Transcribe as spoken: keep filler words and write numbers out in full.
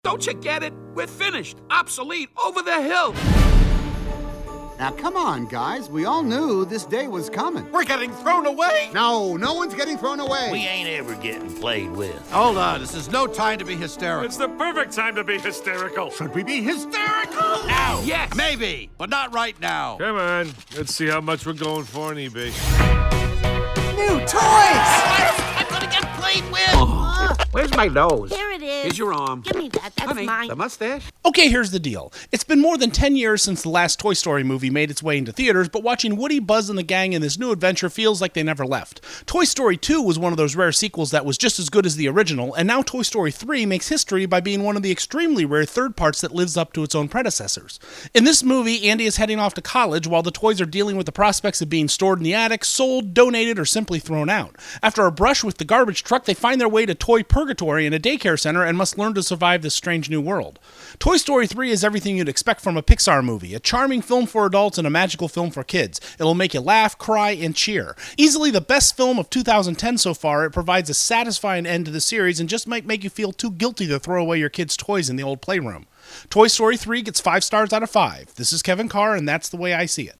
Don't you get it? We're finished, obsolete, over the hill. Now, come on, guys. We all knew this day was coming. We're getting thrown away? No, no one's getting thrown away. We ain't ever getting played with. Hold on, this is no time to be hysterical. It's the perfect time to be hysterical. Should we be hysterical? Now, yes. Maybe, but not right now. Come on, let's see how much we're going for on eBay. New toys! I'm gonna get played with! Oh, where's my nose? Here it is. Here's your arm. Give me that. That's Honey, mine. the mustache? Okay, here's the deal. It's been more than ten years since the last Toy Story movie made its way into theaters, but watching Woody, Buzz, and the gang in this new adventure feels like they never left. Toy Story two was one of those rare sequels that was just as good as the original, and now Toy Story three makes history by being one of the extremely rare third parts that lives up to its own predecessors. In this movie, Andy is heading off to college while the toys are dealing with the prospects of being stored in the attic, sold, donated, or simply thrown out. After a brush with the garbage truck, they find their way to Toy Purgatory in a daycare center and must learn to survive this strange new world. Toy Story three is everything you'd expect from a Pixar movie, a charming film for adults and a magical film for kids. It'll make you laugh, cry, and cheer. Easily the best film of two thousand ten so far, it provides a satisfying end to the series and just might make you feel too guilty to throw away your kids' toys in the old playroom. Toy Story three gets five stars out of five. This is Kevin Carr, and that's the way I see it.